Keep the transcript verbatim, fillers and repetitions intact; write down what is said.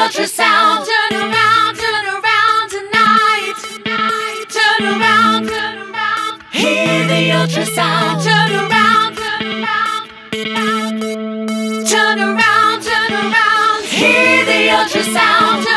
ultrasound. Turn around, turn around tonight. Turn around, turn around. Hear the ultrasound. Turn around, turn around. Turn around, turn around. Hear the ultrasound.